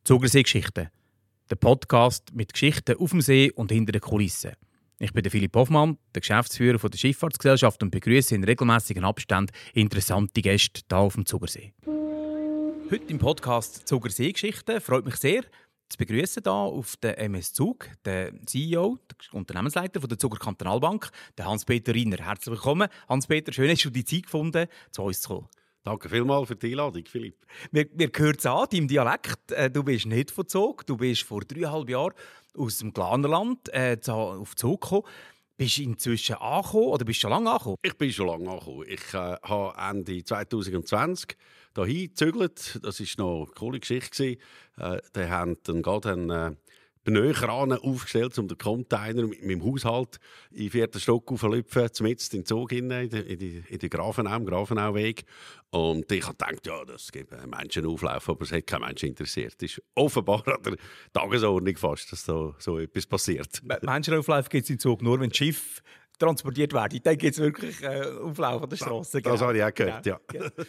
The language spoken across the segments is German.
Zugersee-Geschichten. Der Podcast mit Geschichten auf dem See und hinter den Kulissen. Ich bin der Philipp Hoffmann, der Geschäftsführer der Schifffahrtsgesellschaft und begrüße in regelmäßigen Abständen interessante Gäste hier auf dem Zugersee. Heute im Podcast Zugersee-Geschichten freut mich sehr, zu begrüßen hier auf der MS Zug, den CEO, der Unternehmensleiter von der Zuger Kantonalbank, den Hans-Peter Riner. Herzlich willkommen. Hans-Peter, schön, hast du die Zeit gefunden, zu uns zu kommen. Danke vielmals für die Einladung, Philipp. Wir hören es an, deinem Dialekt. Du bist nicht von Zug. Du bist vor 3,5 Jahren aus dem Glanerland auf Zug gekommen. Bist du inzwischen angekommen oder bist du schon lange angekommen? Ich bin schon lange angekommen. Ich habe Ende 2020 hierhin gezügelt. Das war noch eine coole Geschichte. Die haben dann gerade Pneukran aufgestellt, um den Container mit meinem Haushalt in den 4. Stock aufzulüpfen, zumindest in den Zug in die Grafenau, im Grafenauweg. Und ich habe gedacht, ja, das gibt einen Menschenauflauf, aber es hat kein Mensch interessiert. Es ist offenbar an der Tagesordnung fast, dass so etwas passiert. Menschenauflauf gibt es im Zug nur, wenn das Schiff transportiert wird. Dann gibt es wirklich Auflauf an der Straße. Das habe ich auch gehört, ja.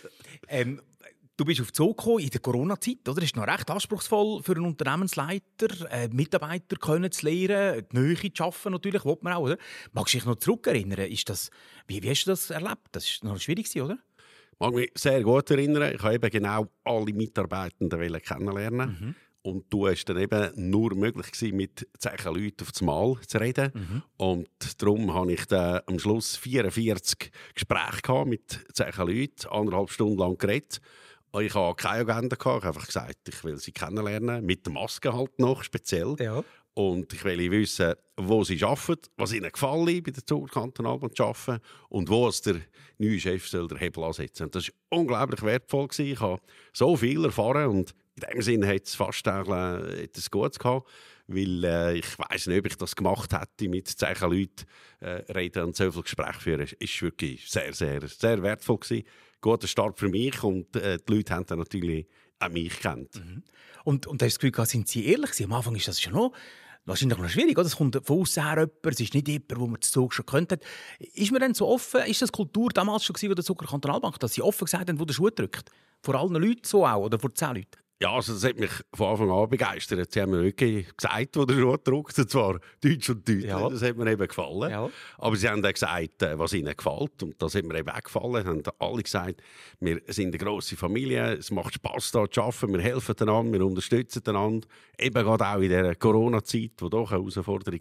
Du bist auf Zug gekommen in der Corona-Zeit, oder? Das ist noch recht anspruchsvoll für einen Unternehmensleiter, Mitarbeiter können zu lernen, die Nähe zu schaffen natürlich, will man auch, oder? Magst du dich noch zurückerinnern? Wie hast du das erlebt? Das war noch schwierig, oder? Ich mag mich sehr gut erinnern. Ich wollte eben genau alle Mitarbeitenden kennenlernen. Mhm. Und du warst dann eben nur möglich gewesen, mit 10 Leuten auf das Mal zu reden. Mhm. Und darum habe ich dann am Schluss 44 Gespräche mit 10 Leuten, 1,5 Stunden lang geredet. Ich hatte keine Agenda, ich habe einfach gesagt, ich will sie kennenlernen, mit der Maske halt noch speziell. Ja. Und ich will wissen, wo sie arbeiten, was ihnen gefällt, bei der Zuger Kantonalbank zu arbeiten und wo es der neue Chef soll der Hebel ansetzen soll. Das war unglaublich wertvoll. Ich habe so viel erfahren und in dem Sinne hat es fast etwas Gutes gehabt, weil ich weiss nicht, ob ich das gemacht hätte, mit 10 Leuten reden und so viele Gespräche führen. Es war wirklich sehr, sehr, sehr wertvoll gewesen. Guter Start für mich und die Leute haben dann natürlich auch mich gekannt. Mhm. Und hast du das Gefühl, sind sie ehrlich gewesen? Am Anfang ist das schon noch wahrscheinlich noch schwierig, oder? Es kommt von außen her jemand, es ist nicht jemand, wo man zu Zug schon könnte. Ist man dann so offen, ist das Kultur damals schon gewesen, bei der Zuger Kantonalbank, dass sie offen gesagt haben, wo der Schuh drückt? Vor allen Leuten so auch, oder vor 10 Leuten? Ja, also das hat mich von Anfang an begeistert. Sie haben mir wirklich gesagt, wo der Schuh drückt, und zwar Deutsch und Deutsch. Ja. Das hat mir eben gefallen. Ja. Aber sie haben dann gesagt, was ihnen gefällt. Und das hat mir eben auch gefallen. Sie haben alle gesagt, wir sind eine grosse Familie, es macht Spass, hier zu arbeiten, wir helfen einander, wir unterstützen einander. Eben gerade auch in dieser Corona-Zeit, die doch eine Herausforderung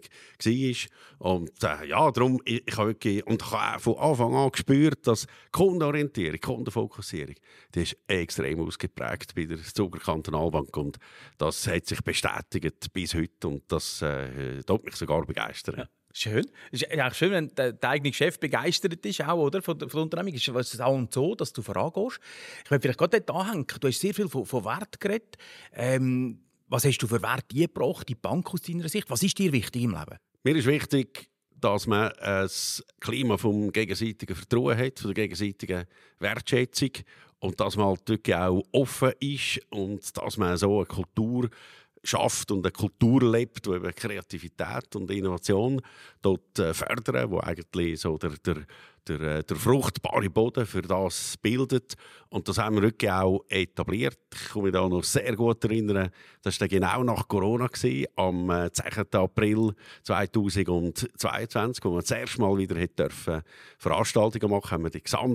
war. Und ja, darum, ich habe wirklich, und ich habe auch von Anfang an gespürt, dass Kundenorientierung, Kundenfokussierung, die ist extrem ausgeprägt bei der Zuger Kantonalbank und das hat sich bestätigt bis heute und das tut mich sogar begeistern. Ja. Schön. Es ist eigentlich schön, wenn der eigene Chef begeistert ist, auch, oder? Von der Unternehmung. Ist es auch und so, dass du vorangehst. Ich will vielleicht gerade dort anhängen. Du hast sehr viel von Wert geredet. Was hast du für Wert eingebracht, die Bank aus deiner Sicht? Was ist dir wichtig im Leben? Mir ist wichtig, dass man ein Klima vom gegenseitigen Vertrauen hat, von der gegenseitigen Wertschätzung und dass man halt wirklich auch offen ist und dass man so eine Kultur schafft und eine Kultur lebt, die eben Kreativität und Innovation dort fördern, wo eigentlich so der fruchtbare Boden für das bildet. Und das haben wir wirklich auch etabliert. Ich kann mich da noch sehr gut erinnern, das war genau nach Corona, am 10. April 2022, wo wir das erste Mal wieder Veranstaltungen machen haben wir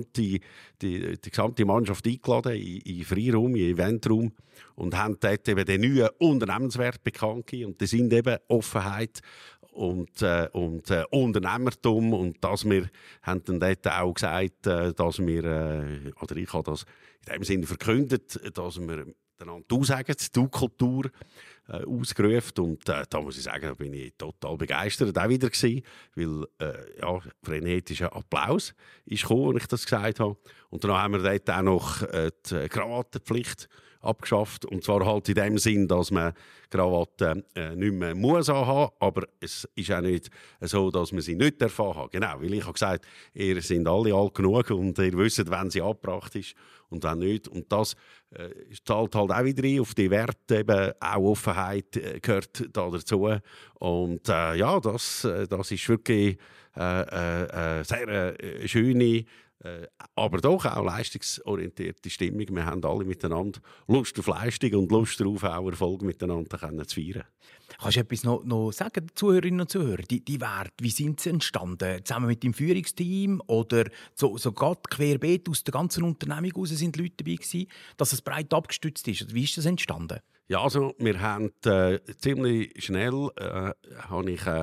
die gesamte Mannschaft eingeladen in Freiraum, in Eventraum und haben dort eben den neuen Unternehmenswert bekannt gegeben. Und das sind eben Offenheit und Unternehmertum und dass wir haben dann dort auch gesagt, dass wir, oder ich habe das in dem Sinne verkündet, dass wir einander «Du» sagen, «Du-Kultur» ausgerufen und da muss ich sagen, da bin ich total begeistert auch wieder gewesen, weil frenetischer Applaus ist gekommen, als ich das gesagt habe. Und dann haben wir dort auch noch die Krawattenpflicht abgeschafft. Und zwar halt in dem Sinn, dass man Krawatte nicht mehr muss anhaben, aber es ist auch nicht so, dass man sie nicht haben. Genau, weil ich habe gesagt, ihr seid alle alt genug und ihr wisst, wenn sie abgebracht ist und wenn nicht. Und das zahlt halt auch wieder ein auf die Werte, eben auch Offenheit gehört da dazu. Und das ist wirklich eine sehr schöne aber doch auch leistungsorientierte Stimmung. Wir haben alle miteinander Lust auf Leistung und Lust darauf, auch Erfolg miteinander zu feiern. Kannst du etwas noch sagen, Zuhörerinnen und Zuhörer? Die Werte, wie sind sie entstanden? Zusammen mit dem Führungsteam oder so gerade querbeet aus der ganzen Unternehmung heraus sind Leute dabei gewesen, dass es breit abgestützt ist? Wie ist das entstanden? Ja, also wir haben ziemlich schnell habe ich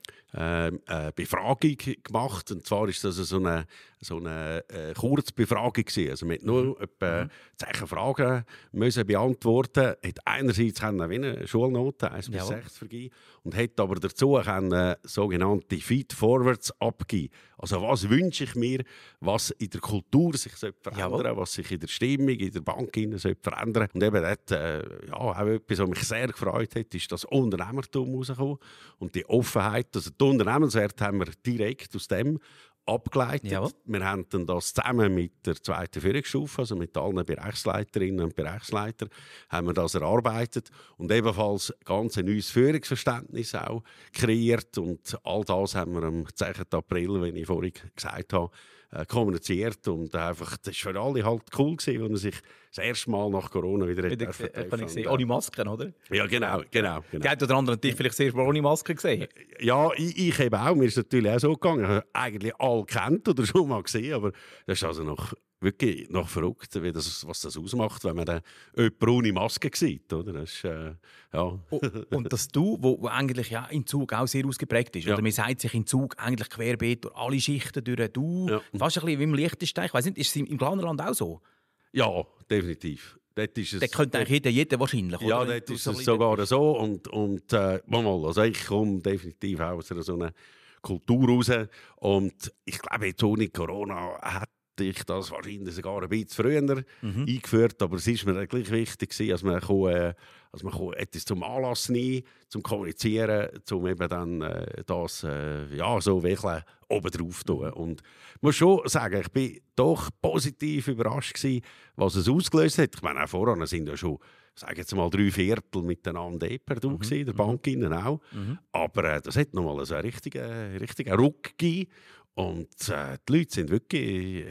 Befragung gemacht. Und zwar ist das so eine Kurzbefragung gewesen. Also mit nur etwa 10 Fragen müssen beantworten. Hat einerseits wie eine Schulnote 1 bis 6 vergeben und hat aber dazu sogenannte Feed Forwards abgegeben. Also was wünsche ich mir, was in der Kultur sich verändern sollte, was sich in der Stimmung, in der Bank verändern. Und eben dort, auch etwas, was mich sehr gefreut hat, ist das Unternehmertum rausgekommen und die Offenheit. Also die Unternehmenswerte haben wir direkt aus dem abgeleitet. Jawohl. Wir haben dann das zusammen mit der zweiten Führungsstufe, also mit allen Bereichsleiterinnen und Bereichsleitern, haben wir das erarbeitet und ebenfalls ganz ein neues Führungsverständnis auch kreiert. Und all das haben wir am 10. April, wie ich vorhin gesagt habe, kommuniziert. Und einfach, das war für alle halt cool gewesen, als er sich das erste Mal nach Corona wieder gesehen. Ohne Masken, oder? Ja, genau. Die einen oder anderen dich vielleicht sehr ohne Maske gesehen. Ja, ich eben auch. Mir ist natürlich auch so gegangen. Ich habe eigentlich alle kennt oder schon mal gesehen, aber das ist also wirklich noch verrückt, was das ausmacht, wenn man dann jemanden ohne Maske sieht. Oder? Das ist, ja. Und dass du, wo eigentlich ja in Zug auch sehr ausgeprägt ist, oder man sagt sich in Zug eigentlich querbeet durch alle Schichten durch, fast ein bisschen wie im Liechtenstein. Ich weiss nicht, ist es im Glarnerland auch so? Ja, definitiv. Dort könnte eigentlich jeder wahrscheinlich, ja, oder? Dort ist es sogar so. Also ich komme definitiv auch aus so einer Kultur raus. Und ich glaube, jetzt ohne Corona hätte ich das wahrscheinlich sogar ein bisschen früher eingeführt. Aber es ist mir gleich wichtig, dass man etwas zum Anlass nehmen, zum Kommunizieren, um eben dann das so wirklich oben drauf zu tun. Und ich muss schon sagen, ich bin doch positiv überrascht gewesen, was es ausgelöst hat. Ich meine, auch voran sind ja schon, sage jetzt mal, 3/4 miteinander per Du gewesen, der Bank innen auch. Aber das hat nochmal so einen richtigen Ruck gegeben. Und die Leute sind wirklich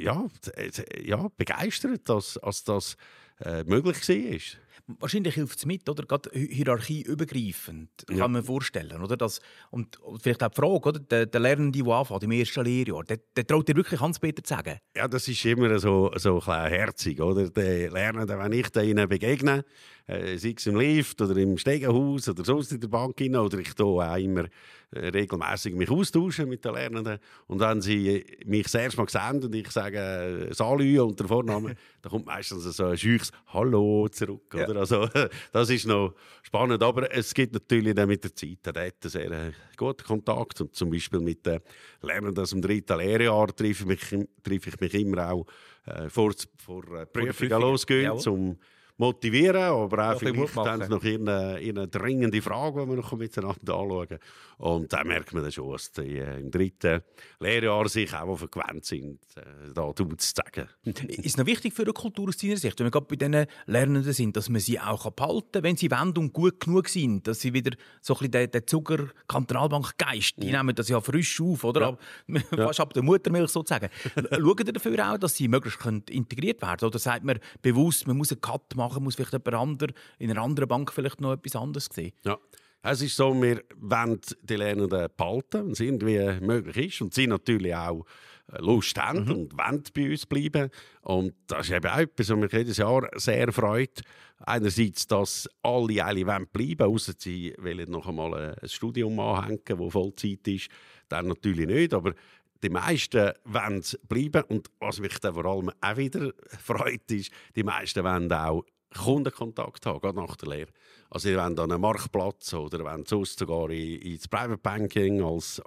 begeistert, dass das möglich war. Wahrscheinlich hilft es mit, oder? Gerade hierarchieübergreifend, kann man vorstellen. Oder? Und vielleicht auch die Frage, oder? Der Lernende, der anfängt im ersten Lehrjahr, der traut dir wirklich Hans-Peter zu sagen? Ja, das ist immer so ein herzig, oder? Der Lernende, wenn ich ihnen begegne, sei es im Lift oder im Stegenhaus oder sonst in der Bank rein, oder ich tue auch immer regelmässig mich austauschen mit den Lernenden. Und wenn sie mich das erste Mal sehen und ich sage «Salü» und der Vorname, dann kommt meistens so ein scheuches «Hallo» zurück. Ja. Oder? Also, das ist noch spannend, aber es gibt natürlich dann mit der Zeit einen sehr guten Kontakt. Und zum Beispiel mit den Lernenden aus dem 3. Lehrjahr treffe ich mich immer auch vor Prüfungen losgehen, zum motivieren, aber auch vielleicht haben sie noch eine dringende Frage, die wir noch miteinander anschauen. Und da merkt man dann schon, dass die im 3. Lehrjahr sich auch vergewandt sind, da zu sagen. Ist es noch wichtig für eine Kultur aus deiner Sicht, wenn wir gerade bei diesen Lernenden sind, dass man sie auch behalten kann, wenn sie wollen und gut genug sind, dass sie wieder so ein bisschen den Zucker-Kantonalbank-Geist, die nehmen das ja frisch auf, oder? Ja. Fast ab der Muttermilch sozusagen. Schauen ihr dafür auch, dass sie möglichst integriert werden können? Oder sagt man bewusst, man muss einen Cut machen, muss vielleicht jemand in einer anderen Bank vielleicht noch etwas anderes sehen? Ja. Es ist so, wir wollen die Lernenden behalten, wenn es irgendwie möglich ist. Und sie natürlich auch Lust haben und wollen bei uns bleiben. Und das ist eben auch etwas, was mich jedes Jahr sehr freut. Einerseits, dass alle bleiben wollen, ausser sie wollen noch einmal ein Studium anhängen, das Vollzeit ist. Dann natürlich nicht, aber die meisten wollen bleiben. Und was mich dann vor allem auch wieder freut, ist, die meisten wollen auch Kundenkontakt haben, gerade nach der Lehre. Also ihr wollt an einen Marktplatz oder wollt sonst sogar ins Private Banking als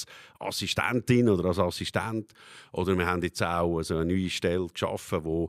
Assistentin oder als Assistent. Oder wir haben jetzt auch so eine neue Stelle geschaffen, wo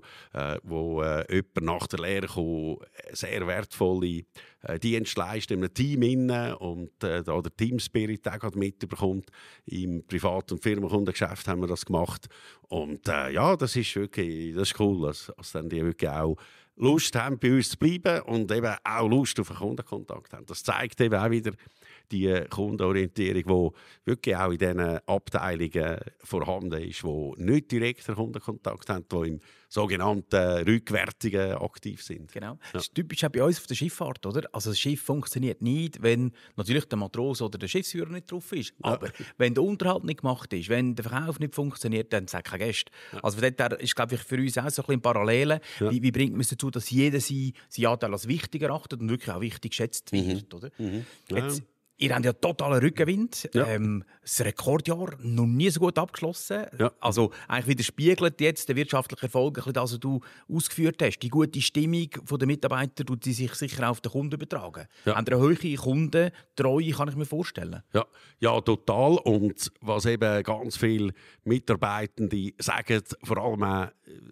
jemand nach der Lehre sehr wertvolle Dienste leistet in einem Team inne und da der Teamspirit auch mitbekommt. Im Privat- und Firmenkundengeschäft haben wir das gemacht. Und das ist cool, dass dann die wirklich auch Lust haben, bei uns zu bleiben und eben auch Lust auf einen Kundenkontakt haben. Das zeigt eben auch wieder die Kundenorientierung, die wirklich auch in diesen Abteilungen vorhanden ist, die nicht direkt Kundenkontakt haben, die im sogenannten Rückwärtigen aktiv sind. Genau. Ja. Das ist typisch auch bei uns auf der Schifffahrt, oder? Also das Schiff funktioniert nicht, wenn natürlich der Matrose oder der Schiffsführer nicht drauf ist. Ja. Aber wenn der Unterhalt nicht gemacht ist, wenn der Verkauf nicht funktioniert, dann sagt kein Gast. Ja. Also von dort her ist, glaube ich, für uns auch so ein bisschen Parallele. Ja. Wie bringt man es dazu, dass jeder seinen Anteil als wichtig erachtet und wirklich auch wichtig geschätzt wird, oder? Ja. Jetzt, ihr habt ja totalen Rückenwind. Ja. Das Rekordjahr noch nie so gut abgeschlossen. Ja. Also eigentlich widerspiegelt jetzt der wirtschaftliche Erfolg ein bisschen das, was du ausgeführt hast. Die gute Stimmung der Mitarbeiter tut die sich sicher auch auf den Kunden übertragen. Ja. Haben eine hohe Kundentreue, kann ich mir vorstellen. Ja, total. Und was eben ganz viele Mitarbeitende sagen, vor allem auch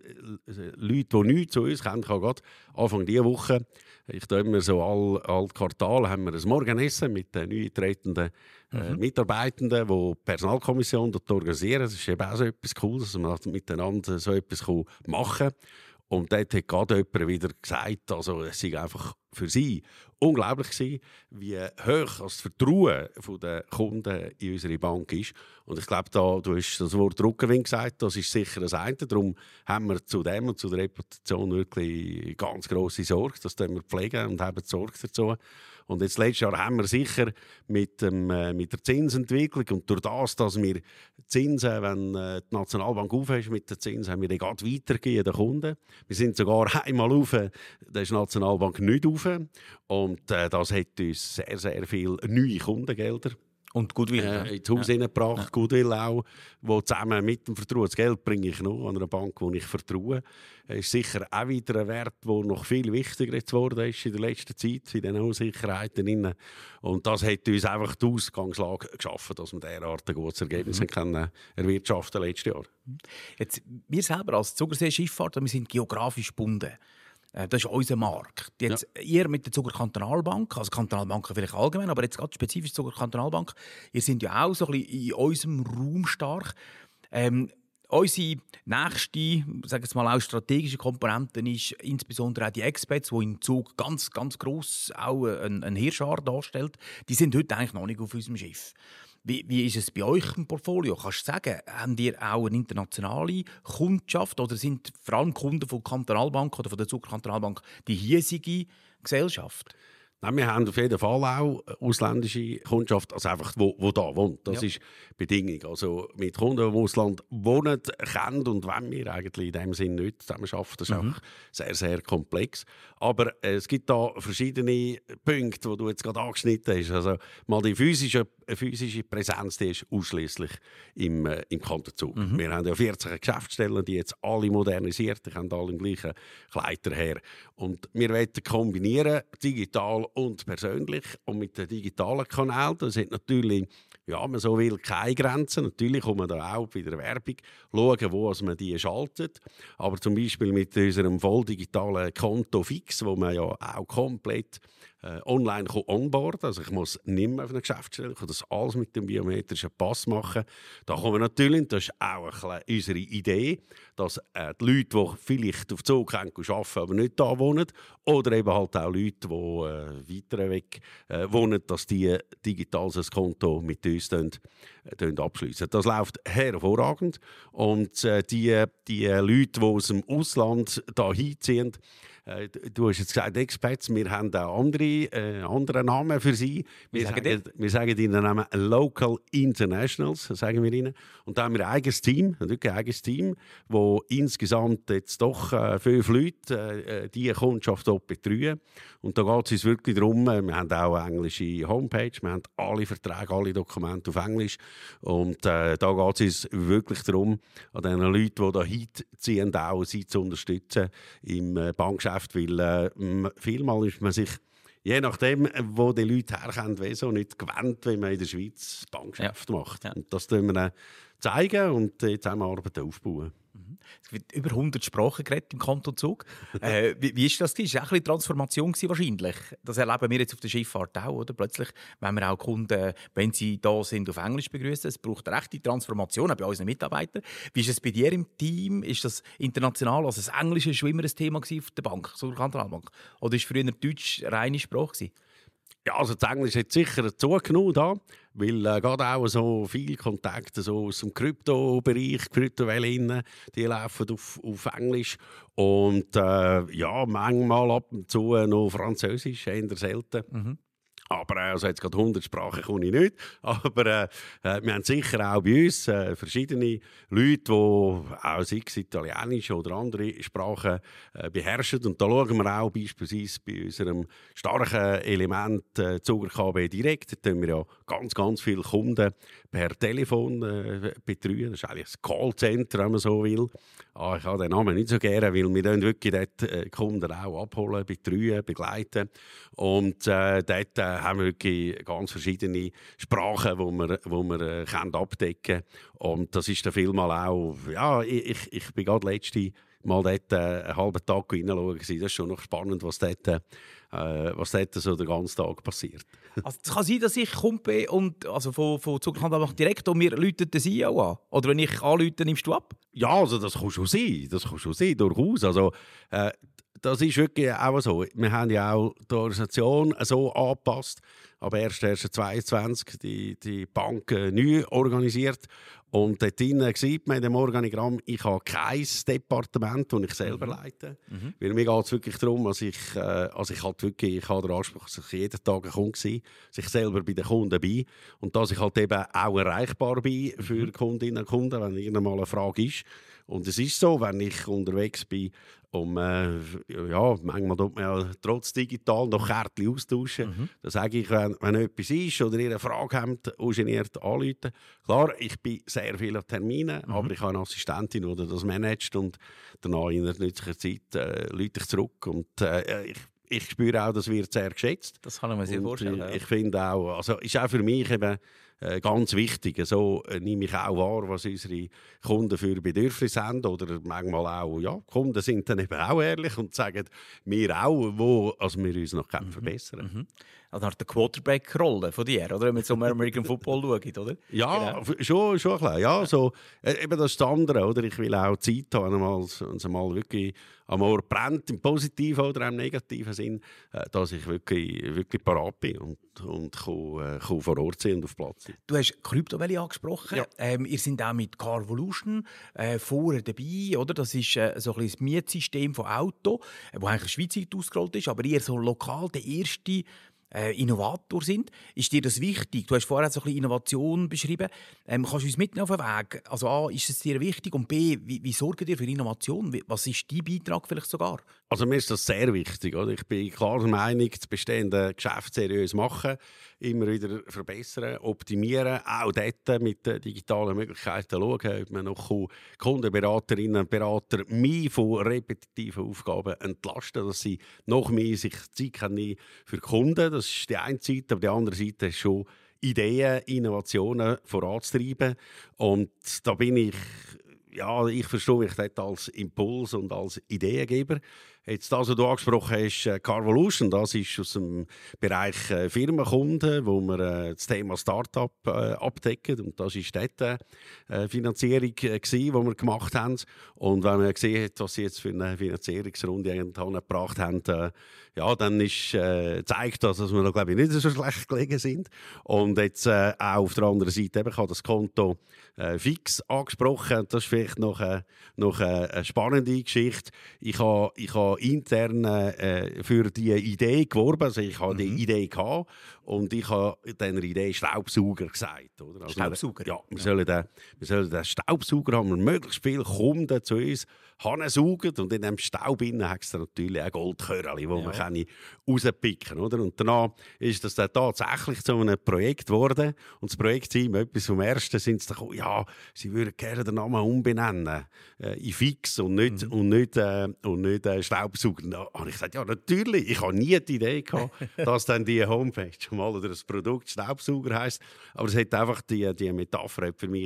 Leute, die nichts zu uns kennen, ich habe gerade Anfang dieser Woche, ich tue immer so all Quartal, haben wir ein Morgenessen mit den neu tretenden Mitarbeitenden, die die Personalkommission dort organisieren. Das ist eben auch so etwas Cooles, dass man miteinander so etwas machen kann. Und dort hat gerade jemand wieder gesagt, also es sei einfach für sie unglaublich gewesen, wie hoch das Vertrauen der Kunden in unsere Bank ist. Und ich glaube, du hast das Wort Rückenwind gesagt, das ist sicher das eine. Darum haben wir zu dem und zu der Reputation wirklich ganz grosse Sorge. Das wir pflegen und haben Sorge dazu. Und jetzt letztes Jahr haben wir sicher mit der Zinsentwicklung und durch das, dass wir Zinsen, wenn die Nationalbank aufhört mit den Zinsen, haben wir die gerade weitergegeben den Kunden. Wir sind sogar einmal auf, da ist die Nationalbank nicht auf. Und das hat uns sehr, sehr viele neue Kundengelder Und Goodwill. ins Haus hineingebracht. Goodwill auch, wo zusammen mit dem Vertrauen, das Geld bringe ich noch an einer Bank, die ich vertraue. Ist sicher auch wieder ein Wert, der noch viel wichtiger geworden ist in der letzten Zeit, in den Unsicherheiten. Und das hat uns einfach die Ausgangslage geschaffen, dass wir derart ein gutes Ergebnis können erwirtschaften letztes Jahr. Jetzt, wir selber als Zugersee Schifffahrt, wir sind geografisch gebunden. Das ist unser Markt. Jetzt, ihr mit der Zuger Kantonalbank, also Kantonalbanken vielleicht allgemein, aber jetzt gerade spezifisch Zuger Kantonalbank, ihr seid ja auch so ein bisschen in unserem Raum stark. Unsere nächste, sagen wir mal, auch strategische Komponente ist insbesondere auch die Expats, die im Zug ganz, ganz gross auch ein Hirschar darstellt. Die sind heute eigentlich noch nicht auf unserem Schiff. Wie ist es bei euch im Portfolio? Kannst du sagen, habt ihr auch eine internationale Kundschaft oder sind vor allem Kunden von Kantonalbank oder von der Zuger Kantonalbank die hiesige Gesellschaft? Nein, wir haben auf jeden Fall auch ausländische Kundschaft, also einfach, wo da wohnt. Das ist die Bedingung. Also mit Kunden, die im Ausland wohnen, kennen und wollen wir eigentlich in dem Sinne nicht zusammenarbeiten. Das ist auch sehr, sehr komplex. Aber es gibt da verschiedene Punkte, die du jetzt gerade angeschnitten hast. Also mal die physische Präsenz, die ist ausschliesslich im Kanton Zug. Wir haben ja 14 Geschäftsstellen, die jetzt alle modernisiert, die haben alle im gleichen Kleider her. Und wir wollen kombinieren, digital und persönlich. Und mit den digitalen Kanälen, das hat natürlich, ja, man so will, keine Grenzen. Natürlich kann man da auch bei der Werbung schauen, wo man die schaltet. Aber zum Beispiel mit unserem voll digitalen Konto fix, wo man ja auch komplett online onboarden kann. Also ich muss nicht mehr auf einer Geschäftsstelle, ich kann das alles mit dem biometrischen Pass machen. Da kommen wir natürlich, das ist auch ein unsere Idee, dass die Leute, die vielleicht auf Zug arbeiten, aber nicht da wohnen, oder eben halt auch Leute, die weiter weg wohnen, dass die digital das Konto mit uns abschliessen. Das läuft hervorragend. Und die Leute, die aus dem Ausland da hinziehen, du hast jetzt gesagt, Expats, wir haben auch andere Namen für sie. Wir sagen ihnen Namen Local Internationals, sagen wir ihnen. Und da haben wir ein eigenes Team, das insgesamt jetzt doch 5 Leute die Kundschaft dort betreuen. Und da geht es uns wirklich darum, wir haben auch eine englische Homepage, wir haben alle Verträge, alle Dokumente auf Englisch. Und da geht es uns wirklich darum, an den Leuten, die da hinziehen, auch sie zu unterstützen im Bankgeschäft. Weil vielmal ist man sich, je nachdem, wo die Leute herkommen, nicht gewöhnt, wenn man in der Schweiz Bankgeschäft macht. Ja. Und das zeigen wir und zusammenarbeiten aufbauen. Es wird über 100 Sprachen geredet im Kanton Zug. Wie ist das? Es war auch ein bisschen Transformation wahrscheinlich. Das erleben wir jetzt auf der Schifffahrt auch. Oder? Plötzlich, wenn wir auch Kunden, wenn sie da sind, auf Englisch begrüßen. Es braucht eine rechte Transformation, auch bei unseren Mitarbeitern. Wie ist es bei dir im Team? Ist das international? Also das Englische war schon immer ein Thema auf der Bank, so der Kantonalbank. Oder war früher Deutsch reine Sprache? Ja, also das Englisch hat sicher zugenommen da, weil gerade auch so viele Kontakte so aus dem Krypto-Bereich, Kryptowellen, die laufen auf Englisch. Und ja, manchmal ab und zu noch Französisch, eher selten. Mhm. Aber also jetzt gerade 100 Sprachen kann ich nicht. Aber wir haben sicher auch bei uns verschiedene Leute, die auch sei es Italienisch oder andere Sprachen beherrschen. Und da schauen wir auch beispielsweise bei unserem starken Element Zuger KB direkt. Da tun wir ja ganz viele Kunden per Telefon betreuen. Das ist eigentlich ein Callcenter, wenn man so will. Ich habe den Namen nicht so gerne, weil wir dann wirklich dort Kunden auch abholen, betreuen, begleiten. Und dort haben wir wirklich ganz verschiedene Sprachen, die wir abdecken können. Und das ist dann vielmal auch, ja, ich bin gerade letzte Mal dort einen halben Tag reinschauen. Das ist schon noch spannend, was dort so den ganzen Tag passiert. Also es kann sein, dass ich komme und, also von Zukunft direkt und mir läutet der CEO an. Oder wenn ich anrufe, nimmst du ab? Ja, also das kann schon sein, durchaus. Also, das ist wirklich auch so. Wir haben ja auch die Organisation so angepasst. Ab 1.1.22 die Bank neu organisiert. Und dort drinnen sieht man in dem Organigramm, ich habe kein Departement, das ich selber leite. Weil mir geht es wirklich darum, dass ich halt wirklich, ich habe den Anspruch, dass ich jeden Tag ein Kunde bin, dass ich selber bei den Kunden bin und dass ich halt eben auch erreichbar bin für Kundinnen und Kunden, wenn irgendwann mal eine Frage ist. Und es ist so, wenn ich unterwegs bin, ja, manchmal tut man ja trotz digital noch Kärtchen austauschen. Dann sage ich, wenn etwas ist oder ihr eine Frage habt, ungeniert anrufen. Klar, ich bin sehr viel an Terminen, aber ich habe eine Assistentin, die das managt und danach in der nützlichen Zeit rufe ich zurück. Und ich spüre auch, das wird sehr geschätzt. Das kann ich mir sehr vorstellen. Ja. Ich finde auch, also ist auch für mich eben ganz wichtig. So nehme ich auch wahr, was unsere Kunden für Bedürfnisse haben. Oder manchmal auch, ja, Kunden sind dann eben auch ehrlich und sagen mir auch, wo also wir uns noch verbessern können. Also nach der Quarterback-Rolle von dir, oder? Wenn man zum American Football schaut, oder? Ja, genau. schon ein bisschen. Ja, so, eben das ist das andere, oder? Ich will auch Zeit haben, wenn es mal wirklich am Ohr brennt, im positiven oder im negativen Sinn, dass ich wirklich parat bin und kann vor Ort sein und auf Platz sein. Du hast Kryptowelle angesprochen. Ja. Ihr seid auch mit Carvolution vorher dabei, oder? Das ist so ein bisschen das Mietsystem von Auto, das eigentlich schweizweit ausgerollt ist, aber ihr so lokal der erste Innovator sind. Ist dir das wichtig? Du hast vorher so ein bisschen Innovation beschrieben. Kannst du uns mitnehmen auf den Weg? Also A, ist es dir wichtig? Und B, wie sorgt ihr für Innovation? Was ist dein Beitrag vielleicht sogar? Also mir ist das sehr wichtig. Oder? Ich bin klar der Meinung, das bestehende Geschäft seriös machen, immer wieder verbessern, optimieren, auch dort mit den digitalen Möglichkeiten schauen, ob man noch Kundenberaterinnen und Berater mehr von repetitiven Aufgaben entlasten, dass sie noch mehr sich Zeit nehmen für Kunden. Das ist die eine Seite, aber die andere Seite ist schon Ideen, Innovationen voranzutreiben. Und da bin ich, ja, ich verstehe mich dort als Impuls und als Ideengeber. Jetzt das, was du angesprochen hast, Carvolution, das ist aus dem Bereich Firmenkunden, wo wir das Thema Startup abdecken. Und das war dort Finanzierung, die wir gemacht haben. Und wenn man gesehen hat, was sie jetzt für eine Finanzierungsrunde gebracht haben, ja, dann ist zeigt das, dass wir da, glaube ich, nicht so schlecht gelegen sind. Und jetzt auch auf der anderen Seite eben, ich habe das Konto fix angesprochen. Das ist vielleicht noch eine spannende Geschichte. Ich habe intern für die Idee geworben. Also ich habe die Idee gehabt und ich habe dieser Idee Staubsauger gesagt. Oder? Also Staubsauger? Ja, wir sollen den Staubsauger haben, wir möglichst viele Kunden zu uns saugen und in dem Staub hat es natürlich auch Goldkörnchen, wo man rauspicken kann. Oder? Und danach ist das dann tatsächlich zu einem Projekt geworden und das Projektteam, etwas vom Ersten, sind sie gekommen, ja, sie würden gerne den Namen umbenennen in Fix und nicht Staubsauger. Da habe ich gesagt, ja natürlich, ich habe nie die Idee gehabt, dass dann die Homepage mal oder das Produkt Staubsauger heisst, aber es hat einfach die Metapher hat für mich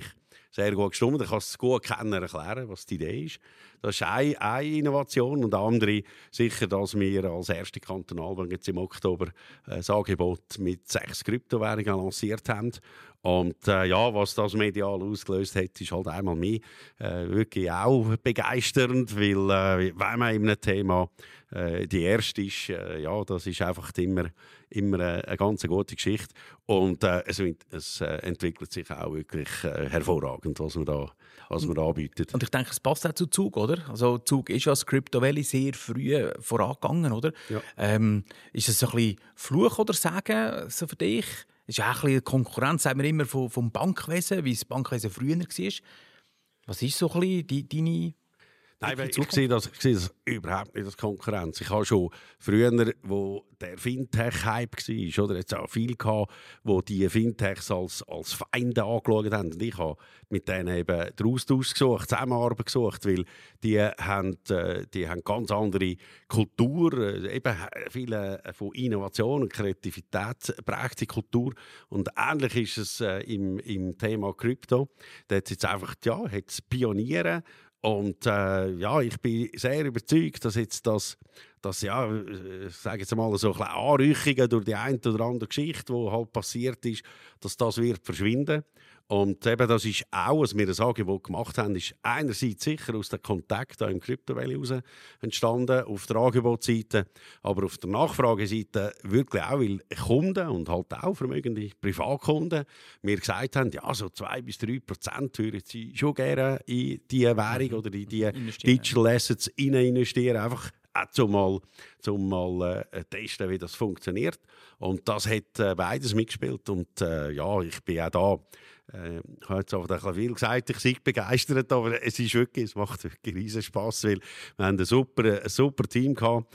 sehr gut gestimmt. Ich kann es gut erklären, was die Idee ist. Das ist eine Innovation und eine andere sicher, dass wir als erste Kantonalbank jetzt im Oktober ein Angebot mit 6 Kryptowährungen lanciert haben. Und was das medial ausgelöst hat, ist halt einmal mehr wirklich auch begeisternd, weil wenn man in einem Thema die erste ist, das ist einfach immer eine ganz gute Geschichte. Und es entwickelt sich auch wirklich hervorragend, was man da anbietet. Und ich denke, es passt auch zu Zug, oder? Also Zug ist ja als Crypto Valley sehr früh vorangegangen, oder? Ja. Ist es so ein bisschen Fluch oder Segen so für dich? Es ist auch ein bisschen eine Konkurrenz, sagen wir immer, vom Bankwesen, wie das Bankwesen früher war. Was ist so ein bisschen deine... Nein, ich sehe das überhaupt nicht als Konkurrenz. Ich habe schon früher, wo der Fintech-Hype war, oder jetzt auch viele gehabt, die die Fintechs als Feinde angeschaut haben. Und ich habe mit denen eben den Austausch gesucht, Zusammenarbeit gesucht, weil die haben ganz andere Kultur, eben viele von Innovation und Kreativität prägte Kultur. Und ähnlich ist es im Thema Krypto. Da hat es jetzt einfach, hat's Pioniere. Und ich bin sehr überzeugt, dass jetzt ich sage jetzt mal so ein bisschen Anrüchungen durch die eine oder andere Geschichte, die halt passiert ist, dass das wird verschwinden. Und eben das ist auch, was wir das Angebot gemacht haben, ist einerseits sicher aus dem Kontakt im Crypto Valley raus entstanden, auf der Angebotsseite, aber auf der Nachfrageseite wirklich auch, weil Kunden und halt auch vermögende Privatkunden mir gesagt haben, so 2-3% würden sie schon gerne in diese Währung oder in diese Digital Assets investieren, einfach zum mal testen, wie das funktioniert. Und das hat beides mitgespielt. Und ich bin auch da. Ich habe jetzt aber ein bisschen viel gesagt, ich bin begeistert, aber es macht wirklich riesen Spass, weil wir haben ein super Team gehabt.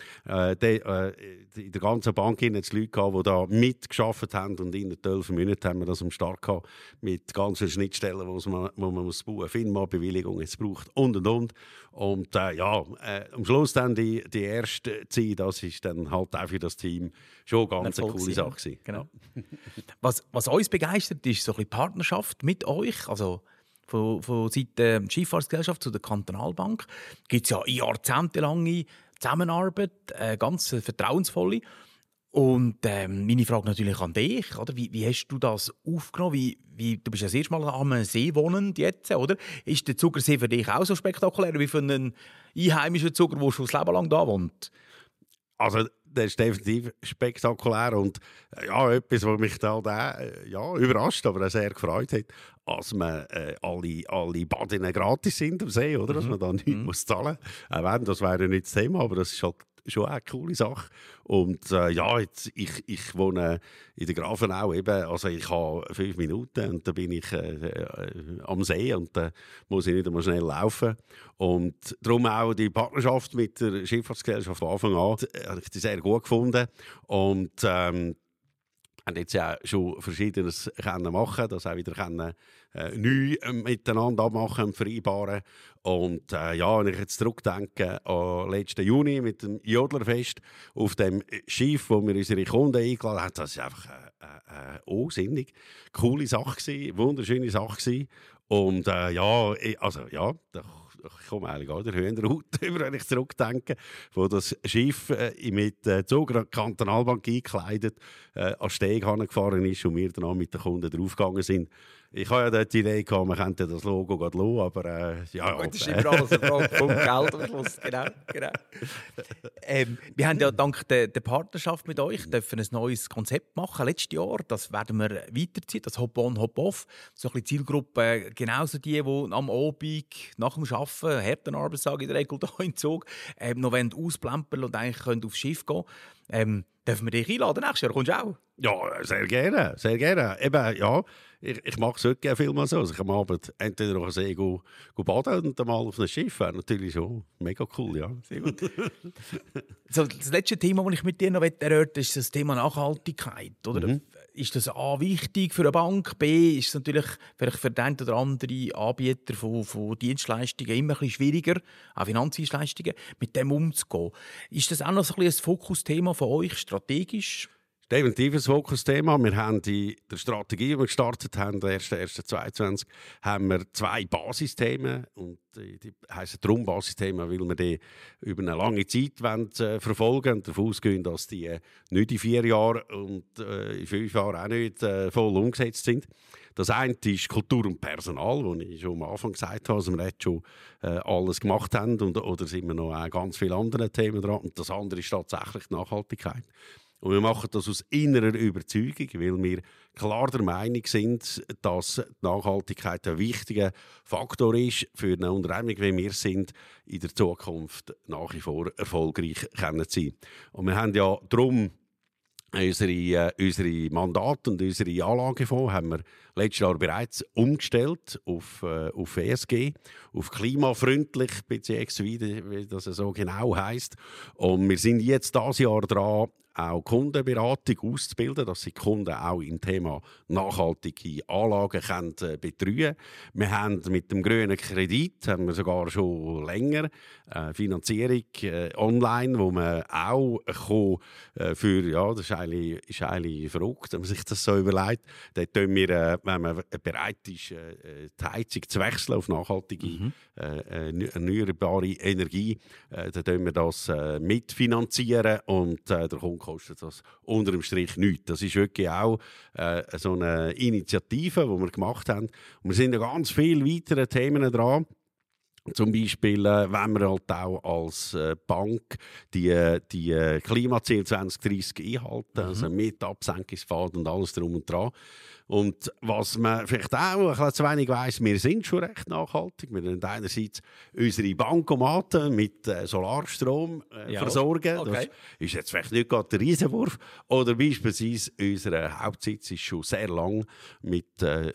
In der ganzen Bank hatten es Leute gehabt, die da mitgearbeitet haben und in 12 Monaten haben wir das am Start gehabt, mit ganzen Schnittstellen, wo man muss bauen, FINMA-Bewilligung jetzt braucht und. Und am Schluss dann die erste Zeit, das ist dann halt auch für das Team schon ganz eine coole Sache gewesen. Genau. Was uns begeistert, ist so ein bisschen Partnerschaft mit euch, also von Seiten der Schifffahrtsgesellschaft zu der Kantonalbank gibt es ja jahrzehntelange Zusammenarbeit, ganz vertrauensvolle. Und meine Frage natürlich an dich, oder? Wie hast du das aufgenommen? Du bist ja das erste Mal am See wohnend jetzt, oder? Ist der Zugersee für dich auch so spektakulär wie für einen einheimischen Zuger, der schon das Leben lang da wohnt? Also, das ist definitiv spektakulär und etwas, was mich da überrascht, aber auch sehr gefreut hat, dass man alle Badinnen gratis sind am See, oder? Dass man da nichts muss zahlen muss. Das wäre nicht das Thema, aber das ist halt schon eine coole Sache. Und ich wohne in der Grafenau eben, also ich habe 5 Minuten und dann bin ich am See und dann muss ich nicht einmal schnell laufen. Und darum auch die Partnerschaft mit der Schifffahrtsgesellschaft von Anfang an habe ich die sehr gut gefunden. Und haben jetzt ja schon Verschiedenes machen, das auch wieder neu miteinander abmachen und vereinbaren. Und wenn ich jetzt zurückdenke an letzten Juni mit dem Jodlerfest auf dem Schiff, wo wir unsere Kunden eingeladen haben, das war einfach eine unsinnig coole Sache gewesen, wunderschöne Sache gewesen. Und ich komme eigentlich auch der Hühnerhaut über, wenn ich zurückdenke, wo das Schiff mit Zug Kantonalbank eingekleidet an Steg gefahren ist und wir dann mit den Kunden draufgegangen sind. Ich habe ja dort die Idee gehabt, man könnte das Logo gerade lassen, aber das ist immer alles eine Frage vom Geld am Schluss. Genau. Wir haben ja dank der Partnerschaft mit euch dürfen ein neues Konzept machen letztes Jahr. Das werden wir weiterziehen, das Hop-on, Hop-off. So ein bisschen Zielgruppe, genauso die am Abend nach dem Arbeiten, Härtenarbeitstag in der Regel da im Zug, noch ausplempern und eigentlich aufs Schiff gehen. Dürfen wir dich einladen? Nächstes Jahr kommst du auch? Ja, sehr gerne, sehr gerne. Eben, ja, ich mache es wirklich viel mal so. Also ich am Abend entweder auf den See baden und dann mal auf ein Schiff. Wäre natürlich schon mega cool, ja. Sehr gut. So, das letzte Thema, das ich mit dir noch erörtern ist das Thema Nachhaltigkeit. Oder? Ist das A, wichtig für eine Bank? B, ist es natürlich vielleicht für den einen oder anderen Anbieter von Dienstleistungen immer ein bisschen schwieriger, auch Finanzdienstleistungen, mit dem umzugehen. Ist das auch noch so ein bisschen ein Fokusthema von euch, strategisch? Definitiv ein Fokusthema. Wir haben in der Strategie, die wir gestartet haben, der 1.1.22, haben wir 2 Basisthemen. Und die heissen darum Basisthemen, weil wir die über eine lange Zeit verfolgen und davon ausgehen, dass die nicht in 4 Jahren und in 5 Jahren auch nicht voll umgesetzt sind. Das eine ist Kultur und Personal, wo ich schon am Anfang gesagt habe, dass wir jetzt schon alles gemacht haben oder sind wir noch ganz viele andere Themen dran. Und das andere ist tatsächlich die Nachhaltigkeit. Und wir machen das aus innerer Überzeugung, weil wir klar der Meinung sind, dass die Nachhaltigkeit ein wichtiger Faktor ist für eine Unternehmung, wie wir sind, in der Zukunft nach wie vor erfolgreich sein können. Und wir haben ja darum unsere Mandate und unsere Anlagefonds haben wir letztes Jahr bereits umgestellt auf ESG, auf klimafreundlich, beziehungsweise wie das so genau heisst. Und wir sind jetzt dieses Jahr dran, auch Kundenberatung auszubilden, dass die Kunden auch im Thema nachhaltige Anlagen betreuen können. Wir haben mit dem grünen Kredit haben wir sogar schon länger Finanzierung online, wo man auch für, ja, das ist eigentlich verrückt, wenn man sich das so überlegt. Dort tun wir, wenn man bereit ist, die Heizung zu wechseln auf nachhaltige, erneuerbare Energie, dann tun wir das mitfinanzieren und der Kunde kostet das unter dem Strich nichts. Das ist wirklich auch so eine Initiative, die wir gemacht haben. Und wir sind an ganz viele weitere Themen dran. Zum Beispiel, wenn wir halt auch als Bank die Klimaziele 2030 einhalten, also mit Absenkungspfad und alles drum und dran. Und was man vielleicht auch ein bisschen zu wenig weiss, wir sind schon recht nachhaltig. Wir haben einerseits unsere Bankomaten mit Solarstrom versorgen. Okay. Das ist jetzt vielleicht nicht gerade der Riesenwurf. Oder beispielsweise unser Hauptsitz ist schon sehr lang mit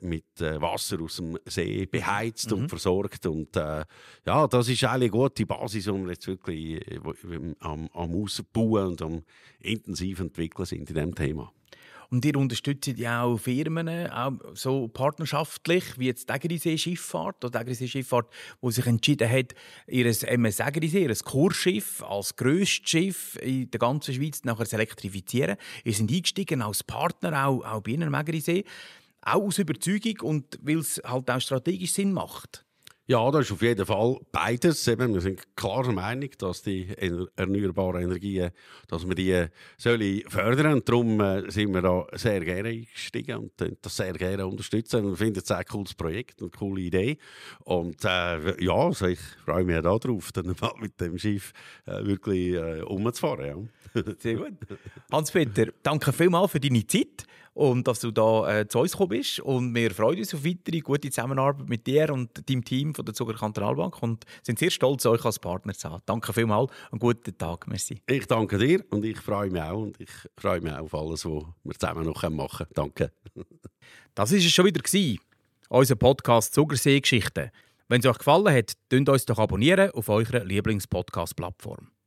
Wasser aus dem See beheizt und versorgt. Und ja, das ist eigentlich eine gute Basis, die wir jetzt wirklich am Ausbauen und am intensiv entwickeln sind in diesem Thema. Und ihr unterstützt ja auch Firmen, auch so partnerschaftlich, wie jetzt die Ägrisee-Schifffahrt, oder die Ägrisee-Schifffahrt, die sich entschieden hat, ihr MS Ägrisee, ein Kursschiff, als grösstes Schiff in der ganzen Schweiz nachher zu elektrifizieren. Ihr seid eingestiegen als Partner, auch bei Ihnen am Ägrisee, auch aus Überzeugung und weil es halt auch strategisch Sinn macht. Ja, das ist auf jeden Fall beides. Wir sind klar der Meinung, dass die erneuerbaren Energien, dass wir die fördern. Und darum sind wir da sehr gerne eingestiegen und das sehr gerne unterstützen. Wir finden es ein cooles Projekt und eine coole Idee. Und ja, also ich freue mich auch darauf, dann mal mit dem Schiff wirklich umzufahren. Ja. Sehr gut. Hans-Peter, danke vielmals für deine Zeit und dass du da zu uns gekommen bist. Und wir freuen uns auf weitere gute Zusammenarbeit mit dir und deinem Team von der Zuger Kantonalbank und sind sehr stolz, euch als Partner zu haben. Danke vielmals und guten Tag. Merci. Ich danke dir und ich freue mich auch. Und ich freue mich auch auf alles, was wir zusammen noch machen können. Danke. Das war es schon wieder, unser Podcast «Zugersee-Geschichten». Wenn es euch gefallen hat, abonniert uns doch auf eurer Lieblings-Podcast-Plattform.